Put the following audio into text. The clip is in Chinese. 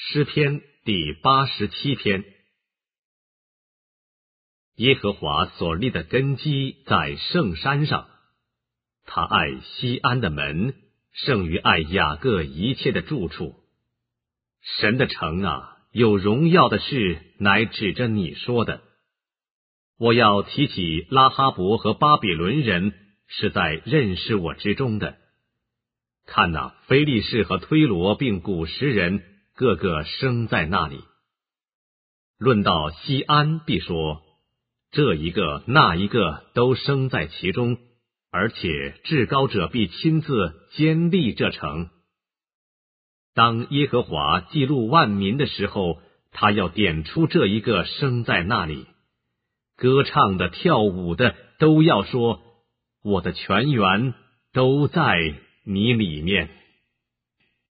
诗篇第87篇。耶和华所立的根基在圣山上，他爱西安的门，胜于爱雅各一切的住处。神的城啊，有荣耀的事乃指着你说的。我要提起拉哈伯和巴比伦人，是在认识我之中的。看哪，非利士和推罗并古时人，个个生在那里。论到西安，必说这一个那一个都生在其中，而且至高者必亲自坚立这城。当耶和华记录万民的时候，他要点出这一个生在那里。歌唱的跳舞的都要说，我的泉源都在你里面。